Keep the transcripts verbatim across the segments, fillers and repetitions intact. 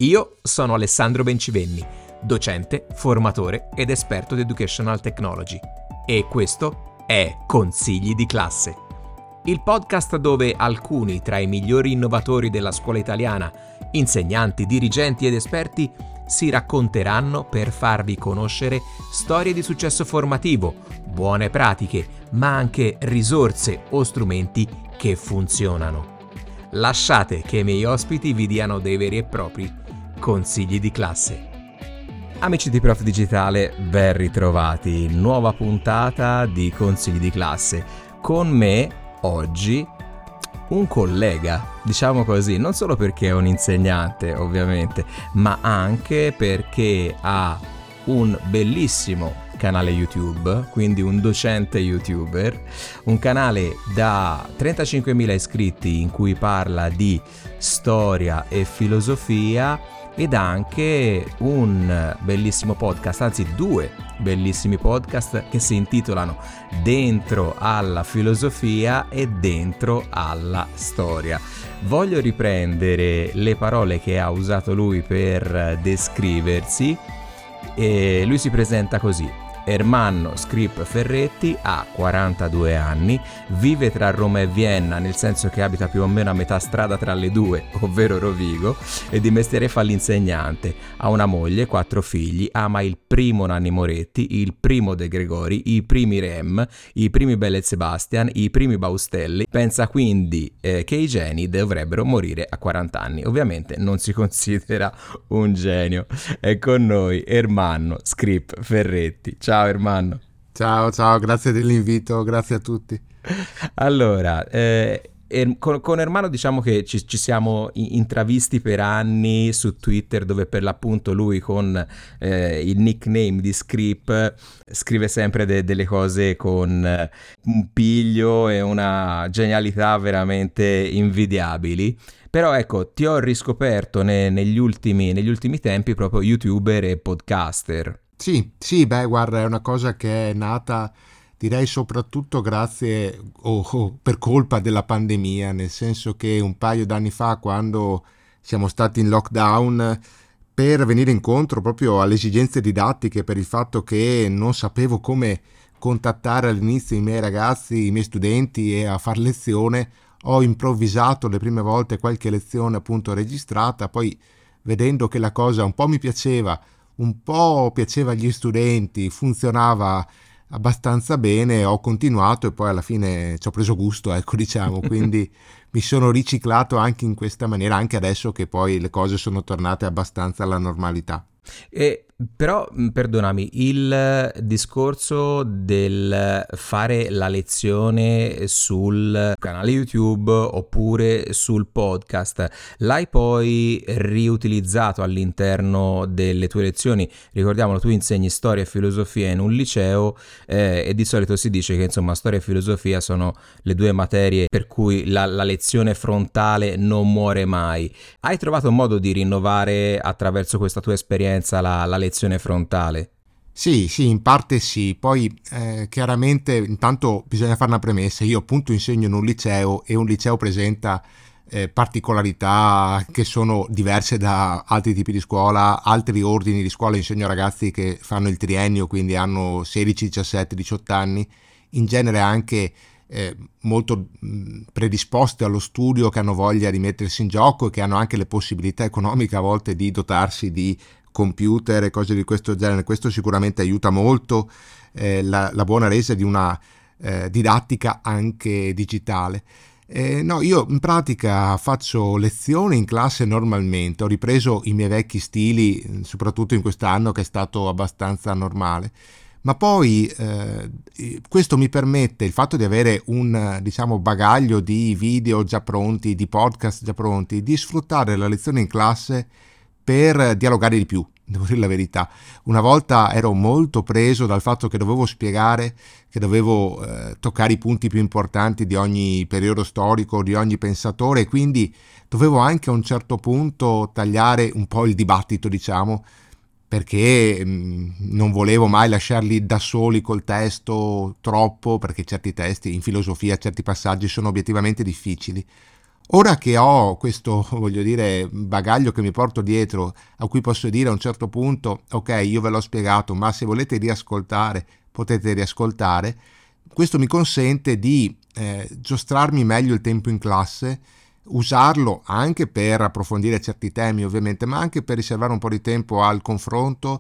Io sono Alessandro Bencivenni, docente, formatore ed esperto di Educational Technology. E questo è Consigli di classe, il podcast dove alcuni tra i migliori innovatori della scuola italiana, insegnanti, dirigenti ed esperti, si racconteranno per farvi conoscere storie di successo formativo, buone pratiche, ma anche risorse o strumenti che funzionano. Lasciate che i miei ospiti vi diano dei veri e propri consigli di classe. Amici di Prof Digitale, ben ritrovati. Nuova puntata di Consigli di classe. Con me oggi un collega, diciamo così, non solo perché è un insegnante, ovviamente, ma anche perché ha un bellissimo canale YouTube, quindi un docente youtuber, un canale da trentacinquemila iscritti in cui parla di storia e filosofia, ed anche un bellissimo podcast, anzi due bellissimi podcast che si intitolano Dentro alla filosofia e Dentro alla storia. Voglio riprendere le parole che ha usato lui per descriversi e lui si presenta così: Ermanno Scrip Ferretti ha quarantadue anni, vive tra Roma e Vienna, nel senso che abita più o meno a metà strada tra le due, ovvero Rovigo, e di mestiere fa l'insegnante. Ha una moglie, quattro figli, ama il primo Nanni Moretti, il primo De Gregori, i primi Rem, i primi Belle Sebastian, i primi Baustelli. Pensa quindi eh, che i geni dovrebbero morire a quaranta anni. Ovviamente non si considera un genio. È con noi Ermanno Scrip Ferretti. Ciao. Ciao Ermanno. Ciao, ciao, grazie dell'invito, grazie a tutti. Allora, eh, er, con, con Ermanno diciamo che ci, ci siamo intravisti per anni su Twitter, dove per l'appunto lui con eh, il nickname di Scrip scrive sempre de, delle cose con eh, un piglio e una genialità veramente invidiabili. Però ecco, ti ho riscoperto ne, negli, ultimi, negli ultimi tempi proprio youtuber e podcaster. Sì, sì, beh, guarda, è una cosa che è nata, direi, soprattutto grazie o oh, oh, per colpa della pandemia, nel senso che un paio d'anni fa, quando siamo stati in lockdown, per venire incontro proprio alle esigenze didattiche, per il fatto che non sapevo come contattare all'inizio i miei ragazzi, i miei studenti e a far lezione, ho improvvisato le prime volte qualche lezione appunto registrata, poi vedendo che la cosa un po' mi piaceva, un po' piaceva agli studenti, funzionava abbastanza bene, ho continuato e poi alla fine ci ho preso gusto, ecco, diciamo, quindi mi sono riciclato anche in questa maniera, anche adesso che poi le cose sono tornate abbastanza alla normalità. E però, perdonami, il discorso del fare la lezione sul canale YouTube oppure sul podcast, l'hai poi riutilizzato all'interno delle tue lezioni? Ricordiamolo, tu insegni storia e filosofia in un liceo eh, e di solito si dice che insomma storia e filosofia sono le due materie per cui la, la lezione frontale non muore mai. Hai trovato un modo di rinnovare attraverso questa tua esperienza la, la lezione frontale? Sì, sì, in parte sì, poi eh, chiaramente intanto bisogna fare una premessa, io appunto insegno in un liceo e un liceo presenta eh, particolarità che sono diverse da altri tipi di scuola, altri ordini di scuola. Insegno ragazzi che fanno il triennio, quindi hanno sedici, diciassette, diciotto anni, in genere anche eh, molto mh, predisposti allo studio, che hanno voglia di mettersi in gioco e che hanno anche le possibilità economiche a volte di dotarsi di computer e cose di questo genere. Questo sicuramente aiuta molto eh, la, la buona resa di una eh, didattica anche digitale. Eh, no, io in pratica faccio lezioni in classe normalmente, ho ripreso i miei vecchi stili, soprattutto in quest'anno che è stato abbastanza normale, ma poi eh, questo mi permette, il fatto di avere un diciamo bagaglio di video già pronti, di podcast già pronti, di sfruttare la lezione in classe per dialogare di più, devo dire la verità. Una volta ero molto preso dal fatto che dovevo spiegare, che dovevo eh, toccare i punti più importanti di ogni periodo storico, di ogni pensatore, e quindi dovevo anche a un certo punto tagliare un po' il dibattito, diciamo, perché mh, non volevo mai lasciarli da soli col testo troppo, perché certi testi in filosofia, certi passaggi sono obiettivamente difficili. Ora che ho questo, voglio dire, bagaglio che mi porto dietro, a cui posso dire a un certo punto, ok, io ve l'ho spiegato, ma se volete riascoltare, potete riascoltare, questo mi consente di eh, giostrarmi meglio il tempo in classe, usarlo anche per approfondire certi temi ovviamente, ma anche per riservare un po' di tempo al confronto,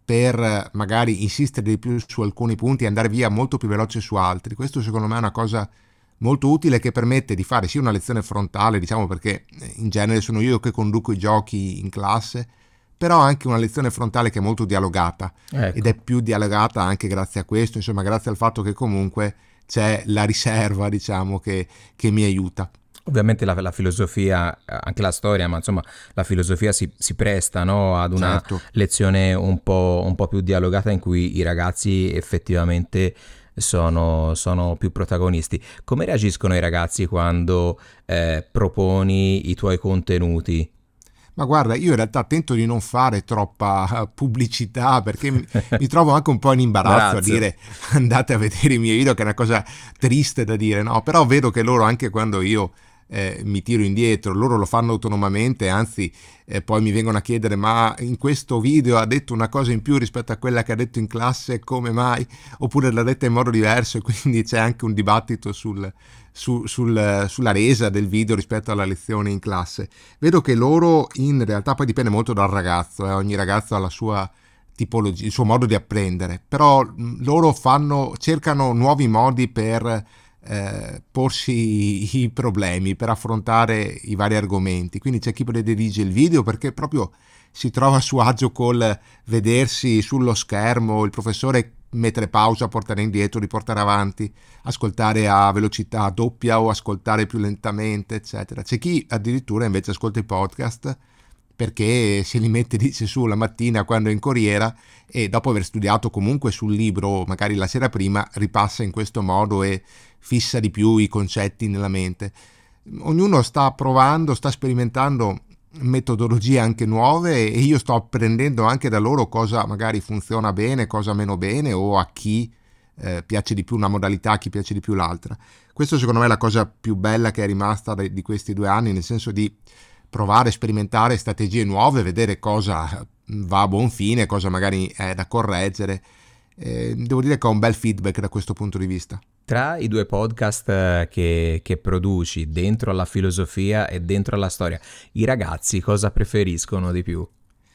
per magari insistere di più su alcuni punti e andare via molto più veloce su altri. Questo secondo me è una cosa molto utile, che permette di fare sia una lezione frontale, diciamo, perché in genere sono io che conduco i giochi in classe, però anche una lezione frontale che è molto dialogata, Ecco. ed è più dialogata anche grazie a questo, insomma, grazie al fatto che comunque c'è la riserva, diciamo, che, che mi aiuta. Ovviamente la, la filosofia, anche la storia, ma insomma la filosofia si, si presta, no, ad una Certo. lezione un po', un po' più dialogata, in cui i ragazzi effettivamente sono, sono più protagonisti. Come reagiscono i ragazzi quando eh, proponi i tuoi contenuti? Ma guarda, io in realtà tento di non fare troppa pubblicità, perché mi, mi trovo anche un po' in imbarazzo a Grazie. dire andate a vedere i miei video, che è una cosa triste da dire, no? Però vedo che loro, anche quando io eh, mi tiro indietro, loro lo fanno autonomamente, anzi eh, poi mi vengono a chiedere: ma in questo video ha detto una cosa in più rispetto a quella che ha detto in classe, come mai? Oppure l'ha detta in modo diverso, e quindi c'è anche un dibattito sul, su, sul, sulla resa del video rispetto alla lezione in classe. Vedo che loro, in realtà, poi dipende molto dal ragazzo, eh, ogni ragazzo ha la sua tipologia, il suo modo di apprendere, però mh, loro fanno, cercano nuovi modi per eh, porsi i, i problemi, per affrontare i vari argomenti. Quindi c'è chi predilige il video perché proprio si trova a suo agio col vedersi sullo schermo il professore mettere pausa, portare indietro, riportare avanti, ascoltare a velocità doppia o ascoltare più lentamente, eccetera. C'è chi addirittura invece ascolta i podcast perché se li mette, dice, su la mattina quando è in corriera, e dopo aver studiato comunque sul libro magari la sera prima ripassa in questo modo e fissa di più i concetti nella mente. Ognuno sta provando, sta sperimentando metodologie anche nuove, e io sto apprendendo anche da loro cosa magari funziona bene, cosa meno bene, o a chi eh, piace di più una modalità, a chi piace di più l'altra. Questo secondo me è la cosa più bella che è rimasta di questi due anni, nel senso di provare, sperimentare strategie nuove, vedere cosa va a buon fine, cosa magari è da correggere. Eh, devo dire che ho un bel feedback da questo punto di vista. Tra i due podcast che, che produci, dentro alla filosofia e dentro alla storia, i ragazzi cosa preferiscono di più?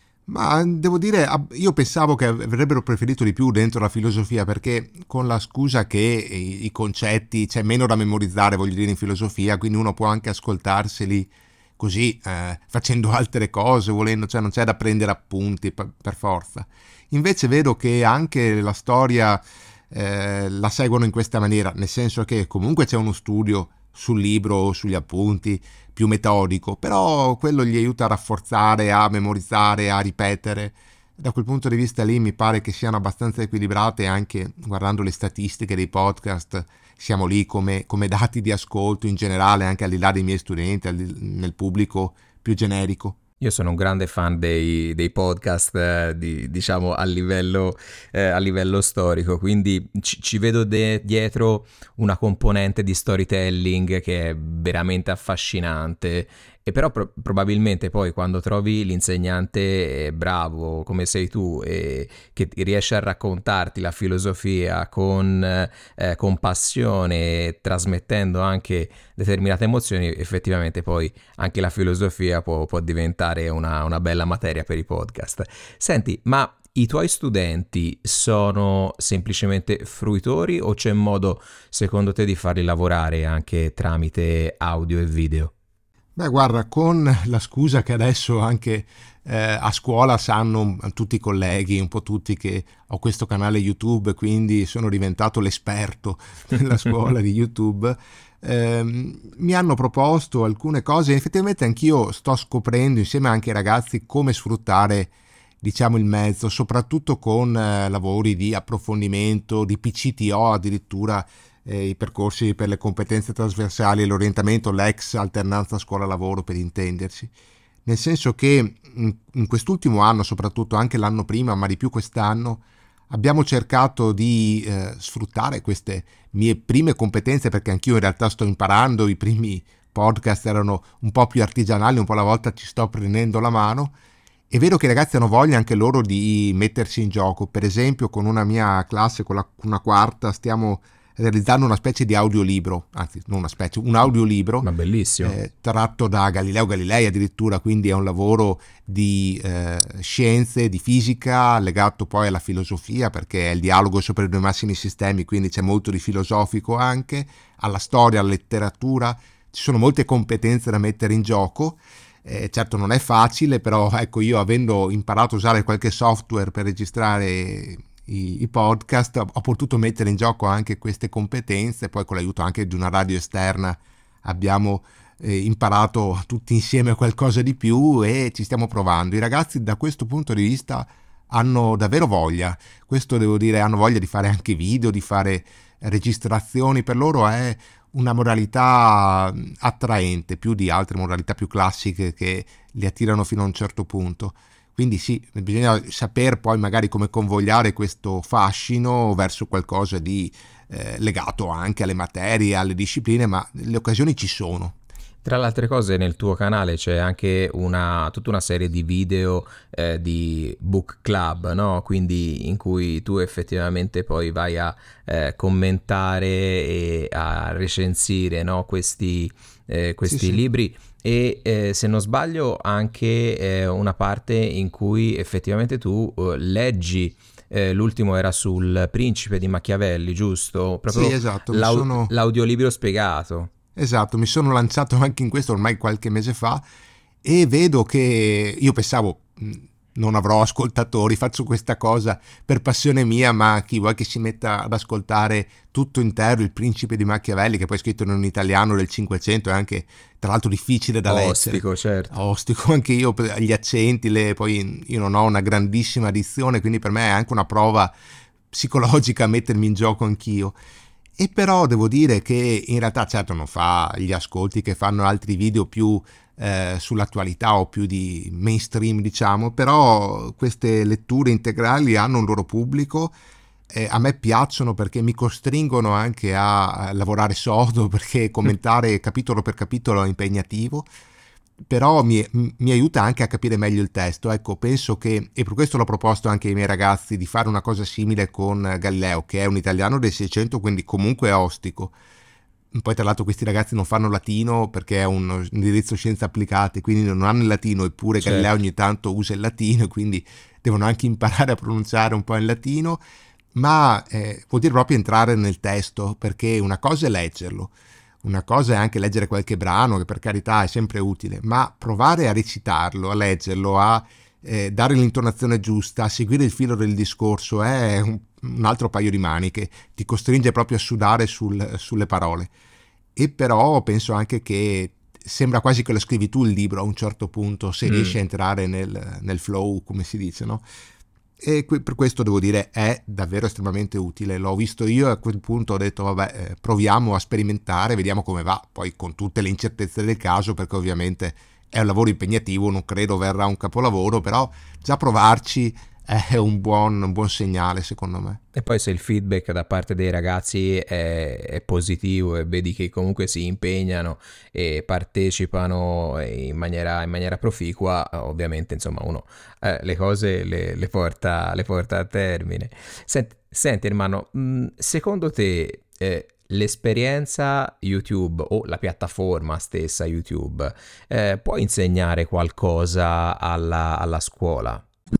Ma devo dire, io pensavo che avrebbero preferito di più dentro la filosofia, perché con la scusa che i concetti c'è meno da memorizzare, voglio dire, in filosofia, quindi uno può anche ascoltarseli così, eh, facendo altre cose, volendo, cioè non c'è da prendere appunti per, per forza. Invece vedo che anche la storia eh, la seguono in questa maniera, nel senso che comunque c'è uno studio sul libro o sugli appunti più metodico, però quello gli aiuta a rafforzare, a memorizzare, a ripetere. Da quel punto di vista lì mi pare che siano abbastanza equilibrate, anche guardando le statistiche dei podcast. Siamo lì come, come dati di ascolto in generale, anche al di là dei miei studenti, al di, nel pubblico più generico. Io sono un grande fan dei, dei podcast, eh, di, diciamo a livello, eh, a livello storico, quindi ci, ci vedo de- dietro una componente di storytelling che è veramente affascinante. E però pro- probabilmente poi quando trovi l'insegnante bravo come sei tu, e che riesce a raccontarti la filosofia con, eh, con passione, trasmettendo anche determinate emozioni, effettivamente poi anche la filosofia può, può diventare una, una bella materia per i podcast. Senti, ma i tuoi studenti sono semplicemente fruitori, o c'è modo secondo te di farli lavorare anche tramite audio e video? Beh, guarda, con la scusa che adesso anche eh, a scuola sanno tutti i colleghi, un po' tutti, che ho questo canale YouTube, quindi sono diventato l'esperto della scuola di YouTube, eh, mi hanno proposto alcune cose. Effettivamente anch'io sto scoprendo, insieme anche ai ragazzi, come sfruttare, diciamo, il mezzo, soprattutto con eh, lavori di approfondimento, di P C T O addirittura, eh, i percorsi per le competenze trasversali e l'orientamento, l'ex alternanza scuola-lavoro per intendersi. Nel senso che in, in quest'ultimo anno, soprattutto anche l'anno prima, ma di più quest'anno, abbiamo cercato di eh, sfruttare queste mie prime competenze, perché anch'io in realtà sto imparando i primi podcast erano un po' più artigianali, un po' alla volta ci sto prendendo la mano, e vedo che i ragazzi hanno voglia anche loro di mettersi in gioco. Per esempio con una mia classe, con la, una quarta, stiamo realizzando una specie di audiolibro, anzi non una specie, un audiolibro, ma bellissimo, eh, tratto da Galileo Galilei addirittura, quindi è un lavoro di eh, scienze, di fisica, legato poi alla filosofia, perché è il dialogo sopra i due massimi sistemi, quindi c'è molto di filosofico anche, alla storia, alla letteratura, ci sono molte competenze da mettere in gioco. Eh, certo non è facile, però ecco, io avendo imparato a usare qualche software per registrare I, i podcast ho potuto mettere in gioco anche queste competenze. Poi con l'aiuto anche di una radio esterna abbiamo eh, imparato tutti insieme qualcosa di più e ci stiamo provando. I ragazzi da questo punto di vista hanno davvero voglia, questo devo dire, hanno voglia di fare anche video, di fare registrazioni. Per loro è una modalità attraente più di altre modalità più classiche che li attirano fino a un certo punto. Quindi sì, bisogna saper poi magari come convogliare questo fascino verso qualcosa di eh, legato anche alle materie, alle discipline, ma le occasioni ci sono. Tra le altre cose nel tuo canale c'è anche una, tutta una serie di video eh, di book club, no? Quindi in cui tu effettivamente poi vai a eh, commentare e a recensire, no? questi, eh, questi Sì, sì. libri. E eh, se non sbaglio anche eh, una parte in cui effettivamente tu eh, leggi, eh, l'ultimo era sul Principe di Machiavelli, giusto? Proprio Sì, esatto, mi l'au- sono... l'audiolibro spiegato. Esatto, mi sono lanciato anche in questo ormai qualche mese fa e vedo che io pensavo mh, non avrò ascoltatori, faccio questa cosa per passione mia, ma chi vuoi che si metta ad ascoltare tutto intero il Principe di Machiavelli, che poi è scritto in un italiano del Cinquecento, è anche tra l'altro difficile da leggere. Ostico, certo. Ostico, anche io, per gli accenti, le, poi io non ho una grandissima dizione, quindi per me è anche una prova psicologica mettermi in gioco anch'io. E però devo dire che in realtà certo non fa gli ascolti che fanno altri video più eh, sull'attualità o più di mainstream, diciamo, però queste letture integrali hanno un loro pubblico, eh, a me piacciono perché mi costringono anche a lavorare sodo, perché commentare capitolo per capitolo è impegnativo, però mi, mi aiuta anche a capire meglio il testo. Ecco, penso che, e per questo l'ho proposto anche ai miei ragazzi, di fare una cosa simile con Galileo, che è un italiano del Seicento, quindi comunque è ostico. Poi tra l'altro questi ragazzi non fanno latino perché è un indirizzo scienze applicate, quindi non hanno il latino, eppure Certo. Galileo ogni tanto usa il latino, quindi devono anche imparare a pronunciare un po' in latino, ma eh, vuol dire proprio entrare nel testo, perché una cosa è leggerlo, una cosa è anche leggere qualche brano, che per carità è sempre utile, ma provare a recitarlo, a leggerlo, a eh, dare l'intonazione giusta, a seguire il filo del discorso è un, un altro paio di maniche, ti costringe proprio a sudare sul, sulle parole. E però penso anche che sembra quasi che lo scrivi tu il libro a un certo punto, se mm. riesci a entrare nel, nel flow, come si dice, no? E per questo devo dire è davvero estremamente utile. L'ho visto io e a quel punto ho detto vabbè, eh, proviamo a sperimentare, vediamo come va, poi con tutte le incertezze del caso, perché ovviamente è un lavoro impegnativo, non credo verrà un capolavoro, però già provarci è un buon, un buon segnale secondo me. E poi se il feedback da parte dei ragazzi è, è positivo e vedi che comunque si impegnano e partecipano in maniera, in maniera proficua, ovviamente insomma uno eh, le cose le, le, porta, le porta a termine. Senti, senti hermano, mh, secondo te eh, l'esperienza YouTube o la piattaforma stessa YouTube eh, può insegnare qualcosa alla, alla scuola?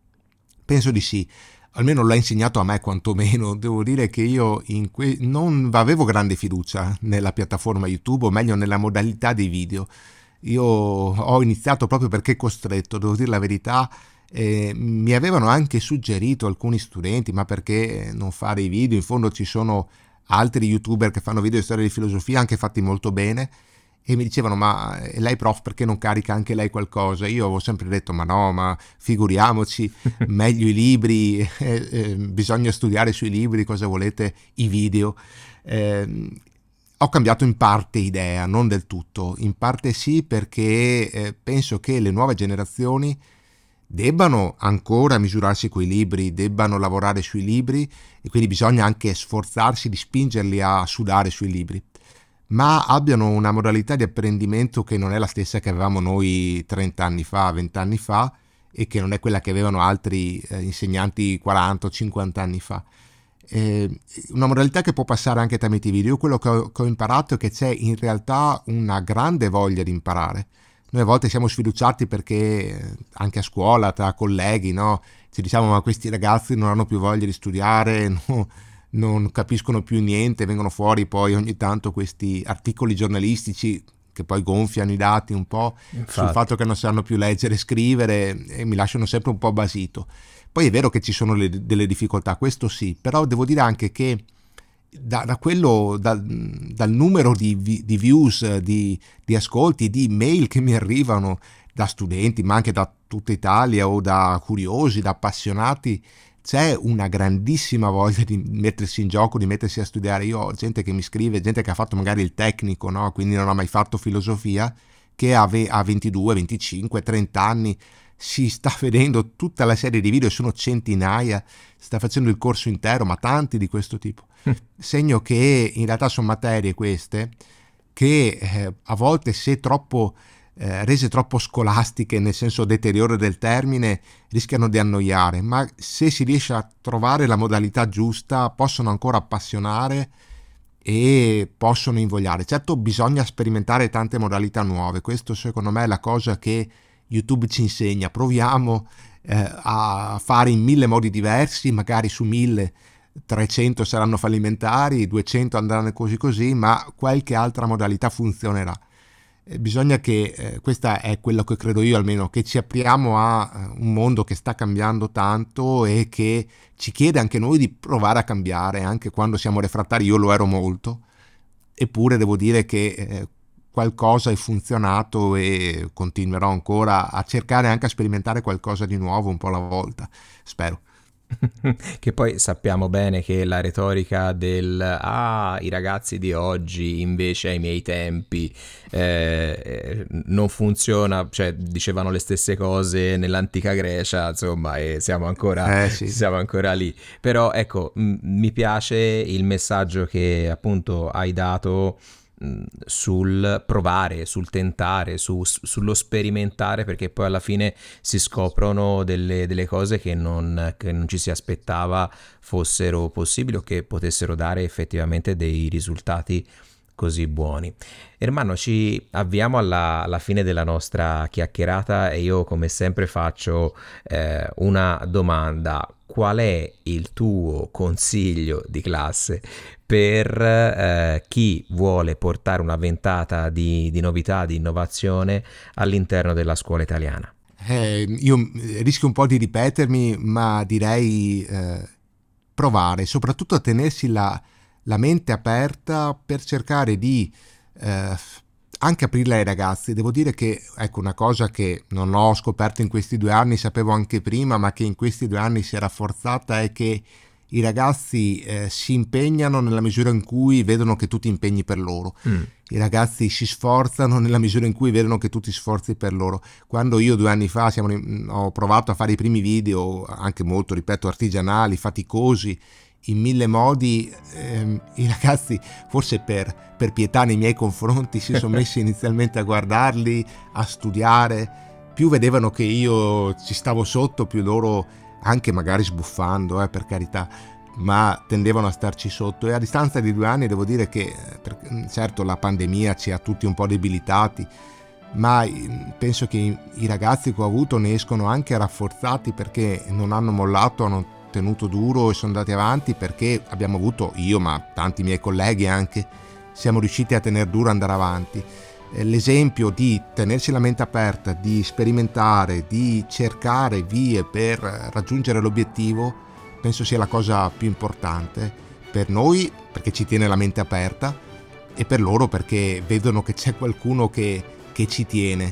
Penso di sì, almeno l'ha insegnato a me quantomeno. Devo dire che io in que- non avevo grande fiducia nella piattaforma YouTube, o meglio nella modalità dei video. Io ho iniziato proprio perché costretto, devo dire la verità. Eh, mi avevano anche suggerito alcuni studenti, ma perché non fare i video? In fondo ci sono altri YouTuber che fanno video di storia di filosofia, anche fatti molto bene, e mi dicevano ma lei prof perché non carica anche lei qualcosa? Io avevo sempre detto ma no, ma figuriamoci, meglio i libri, eh, eh, bisogna studiare sui libri, cosa volete i video. Eh, ho cambiato in parte idea, non del tutto, in parte sì, perché eh, penso che le nuove generazioni debbano ancora misurarsi coi libri, debbano lavorare sui libri, e quindi bisogna anche sforzarsi di spingerli a sudare sui libri. ma abbiano una modalità di apprendimento che non è la stessa che avevamo noi trenta anni fa, venti anni fa, e che non è quella che avevano altri eh, insegnanti quaranta o cinquanta anni fa. Eh, una modalità che può passare anche tramite i video. Io quello che ho, che ho imparato è che c'è in realtà una grande voglia di imparare. Noi a volte siamo sfiduciati perché anche a scuola, tra colleghi, no? Ci diciamo ma questi ragazzi non hanno più voglia di studiare, no? Non capiscono più niente, vengono fuori poi ogni tanto questi articoli giornalistici che poi gonfiano i dati un po' Infatti. Sul fatto che non sanno più leggere e scrivere, e mi lasciano sempre un po' basito. Poi è vero che ci sono le, delle difficoltà, questo sì, però devo dire anche che da, da quello, da, dal numero di, di views, di, di ascolti, di email che mi arrivano da studenti, ma anche da tutta Italia o da curiosi, da appassionati, c'è una grandissima voglia di mettersi in gioco, di mettersi a studiare. Io ho gente che mi scrive, gente che ha fatto magari il tecnico, no? Quindi non ha mai fatto filosofia, che ha ventidue, venticinque, trenta anni, si sta vedendo tutta la serie di video, sono centinaia, sta facendo il corso intero, ma tanti di questo tipo. Segno che in realtà sono materie queste che eh, a volte, se troppo Eh, rese troppo scolastiche, nel senso deteriore del termine, rischiano di annoiare, ma se si riesce a trovare la modalità giusta possono ancora appassionare e possono invogliare. Certo, bisogna sperimentare tante modalità nuove, questo secondo me è la cosa che YouTube ci insegna. Proviamo eh, a fare in mille modi diversi, magari su mille trecento saranno fallimentari, duecento andranno così così, ma qualche altra modalità funzionerà. Bisogna che, eh, questa è quello che credo io almeno, che ci apriamo a un mondo che sta cambiando tanto e che ci chiede anche noi di provare a cambiare, anche quando siamo refrattari. Io lo ero molto, eppure devo dire che eh, qualcosa è funzionato e continuerò ancora a cercare anche a sperimentare qualcosa di nuovo un po' alla volta, spero. Che poi sappiamo bene che la retorica del ah, i ragazzi di oggi invece ai miei tempi eh, non funziona, cioè dicevano le stesse cose nell'antica Grecia, insomma, e siamo ancora, eh, sì. siamo ancora lì. Però ecco, m- mi piace il messaggio che appunto hai dato sul provare, sul tentare, su, sullo sperimentare, perché poi alla fine si scoprono delle, delle cose che non, che non ci si aspettava fossero possibili o che potessero dare effettivamente dei risultati così buoni. Ermanno, ci avviamo alla, alla fine della nostra chiacchierata e io come sempre faccio eh, una domanda: qual è il tuo consiglio di classe per eh, chi vuole portare una ventata di, di novità, di innovazione all'interno della scuola italiana? Eh, io rischio un po' di ripetermi, ma direi eh, provare, soprattutto a tenersi la, la mente aperta per cercare di eh, anche aprirla ai ragazzi. Devo dire che, ecco, una cosa che non ho scoperto in questi due anni, sapevo anche prima, ma che in questi due anni si è rafforzata, è che i ragazzi eh, si impegnano nella misura in cui vedono che tu ti impegni per loro. Mm. I ragazzi si sforzano nella misura in cui vedono che tu ti sforzi per loro. Quando io due anni fa siamo, ho provato a fare i primi video, anche molto, ripeto, artigianali, faticosi, in mille modi, ehm, i ragazzi, forse per, per pietà nei miei confronti, si sono messi inizialmente a guardarli, a studiare. Più vedevano che io ci stavo sotto, più loro, anche magari sbuffando, eh, per carità, ma tendevano a starci sotto. E a distanza di due anni devo dire che, per, certo, la pandemia ci ha tutti un po' debilitati, ma penso che i, i ragazzi che ho avuto ne escono anche rafforzati, perché non hanno mollato, hanno tenuto duro e sono andati avanti, perché abbiamo avuto, io ma tanti miei colleghi anche, siamo riusciti a tenere duro e andare avanti. L'esempio di tenersi la mente aperta, di sperimentare, di cercare vie per raggiungere l'obiettivo, penso sia la cosa più importante per noi, perché ci tiene la mente aperta, e per loro perché vedono che c'è qualcuno che, che ci tiene.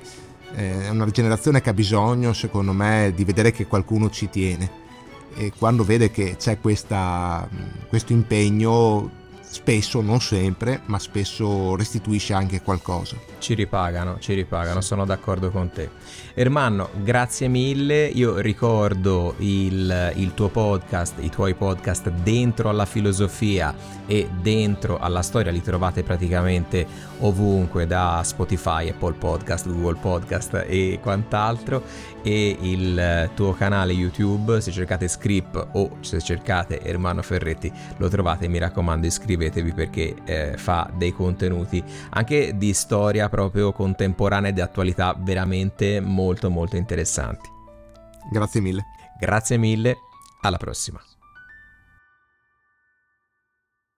È una generazione che ha bisogno, secondo me, di vedere che qualcuno ci tiene, e quando vede che c'è questa, questo impegno spesso, non sempre, ma spesso restituisce anche qualcosa. Ci ripagano, ci ripagano, sono d'accordo con te. Ermanno, grazie mille. Io ricordo il, il tuo podcast, i tuoi podcast Dentro alla filosofia e Dentro alla storia, li trovate praticamente ovunque, da Spotify, Apple Podcast, Google Podcast e quant'altro, e il tuo canale YouTube, se cercate Script o se cercate Ermanno Ferretti lo trovate. Mi raccomando, iscrivetevi perché eh, fa dei contenuti anche di storia proprio contemporanea e di attualità veramente molto molto interessanti. Grazie mille. Grazie mille, alla prossima.